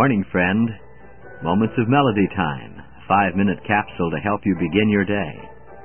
Morning, friend. Moments of Melody Time. A 5-minute capsule to help you begin your day.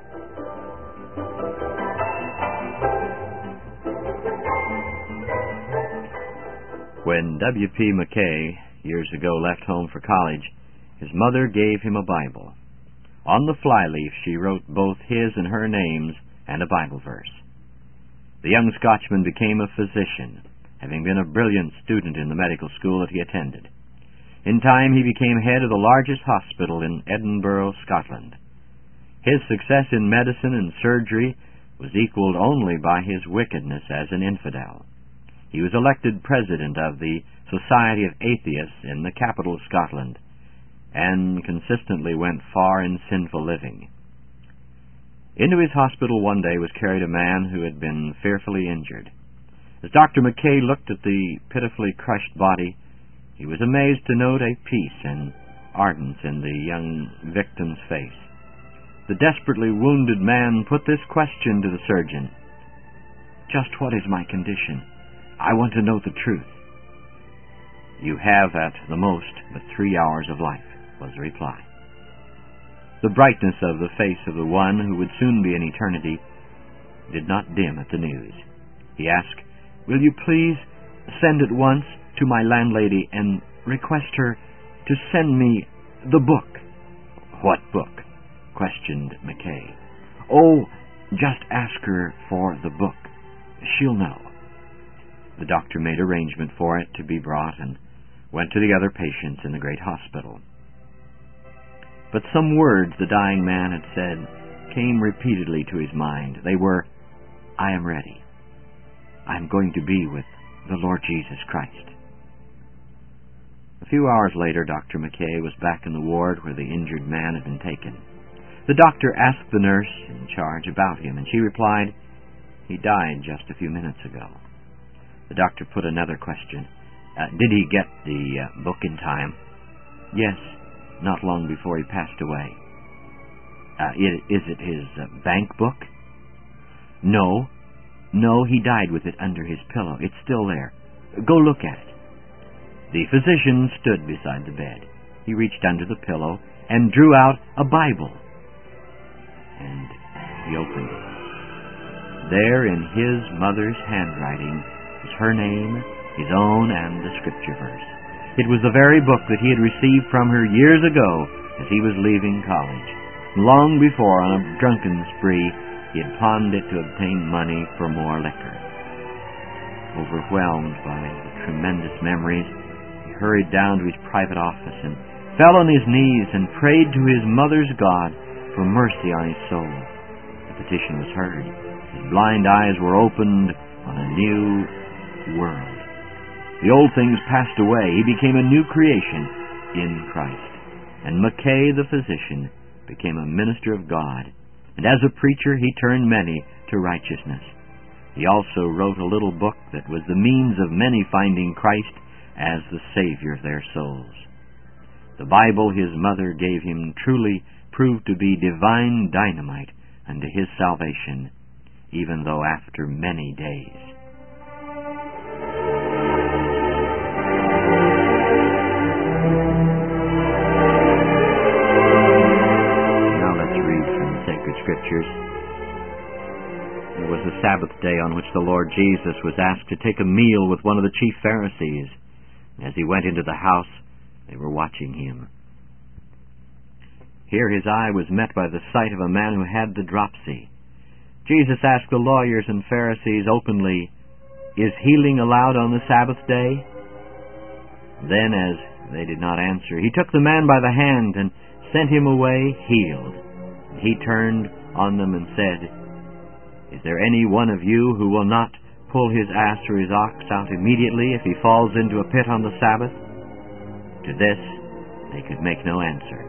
When W.P. McKay, years ago, left home for college, his mother gave him a Bible. On the flyleaf she wrote both his and her names and a Bible verse. The young Scotchman became a physician, having been a brilliant student in the medical school that he attended. In time he became head of the largest hospital in Edinburgh, Scotland. His success in medicine and surgery was equaled only by his wickedness as an infidel. He was elected president of the Society of Atheists in the capital of Scotland, and consistently went far in sinful living. Into his hospital one day was carried a man who had been fearfully injured. As Dr. McKay looked at the pitifully crushed body, he was amazed to note a peace and ardence in the young victim's face. The desperately wounded man put this question to the surgeon: "Just what is my condition? I want to know the truth." "You have at the most but 3 hours of life," was the reply. The brightness of the face of the one who would soon be in eternity did not dim at the news. He asked, "Will you please send at once to my landlady and request her to send me the book?" "What book?" questioned McKay. "Oh, just ask her for the book. She'll know." The doctor made arrangement for it to be brought and went to the other patients in the great hospital. But some words the dying man had said came repeatedly to his mind. They were, "I am ready. I am going to be with the Lord Jesus Christ." A few hours later, Dr. McKay was back in the ward where the injured man had been taken. The doctor asked the nurse in charge about him, and she replied, "He died just a few minutes ago." The doctor put another question. "Did he get the book in time?" "Yes, not long before he passed away." Is it his bank book?" No, he died with it under his pillow. It's still there. Go look at it." The physician stood beside the bed. He reached under the pillow and drew out a Bible. And he opened it. There in his mother's handwriting was her name, his own, and the scripture verse. It was the very book that he had received from her years ago as he was leaving college. Long before, on a drunken spree, he had pawned it to obtain money for more liquor. Overwhelmed by the tremendous memories, he hurried down to his private office and fell on his knees and prayed to his mother's God for mercy on his soul. The petition was heard. His blind eyes were opened on a new world. The old things passed away. He became a new creation in Christ. And McKay, the physician, became a minister of God. And as a preacher, he turned many to righteousness. He also wrote a little book that was the means of many finding Christ as the Savior of their souls. The Bible his mother gave him truly proved to be divine dynamite unto his salvation, even though after many days. Scriptures. It was the Sabbath day on which the Lord Jesus was asked to take a meal with one of the chief Pharisees. As he went into the house, they were watching him. Here his eye was met by the sight of a man who had the dropsy. Jesus asked the lawyers and Pharisees openly, "Is healing allowed on the Sabbath day?" Then, as they did not answer, he took the man by the hand and sent him away healed. He turned on them and said, "Is there any one of you who will not pull his ass or his ox out immediately if he falls into a pit on the Sabbath?" To this they could make no answer.